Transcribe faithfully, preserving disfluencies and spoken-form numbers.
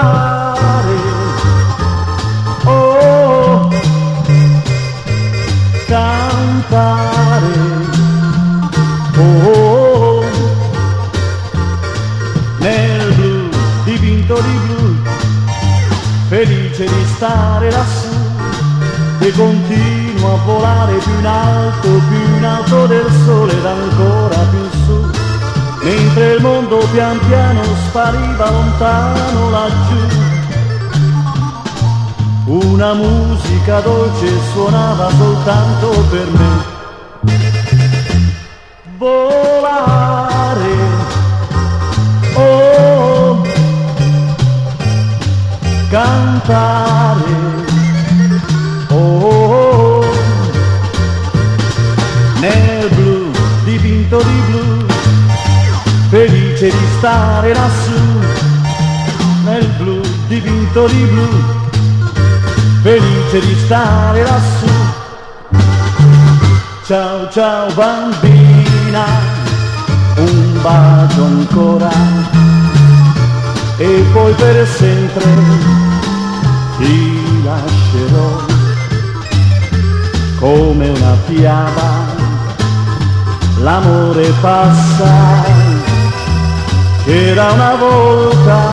volare, oh, cantare, oh, nel blu dipinto di blu, felice di stare lassù, e continuo a volare più in alto, più in alto del sole ed ancora più su, mentre il mondo pian piano spariva lontano laggiù. Una musica dolce suonava soltanto per me. Volare, oh, cantare, oh, nel blu dipinto di blu, felice di stare lassù, nel blu dipinto di blu, felice di stare lassù. Ciao ciao bambina, un bacio ancora, e poi per sempre ti lascerò. Come una fiaba l'amore passa, era una volta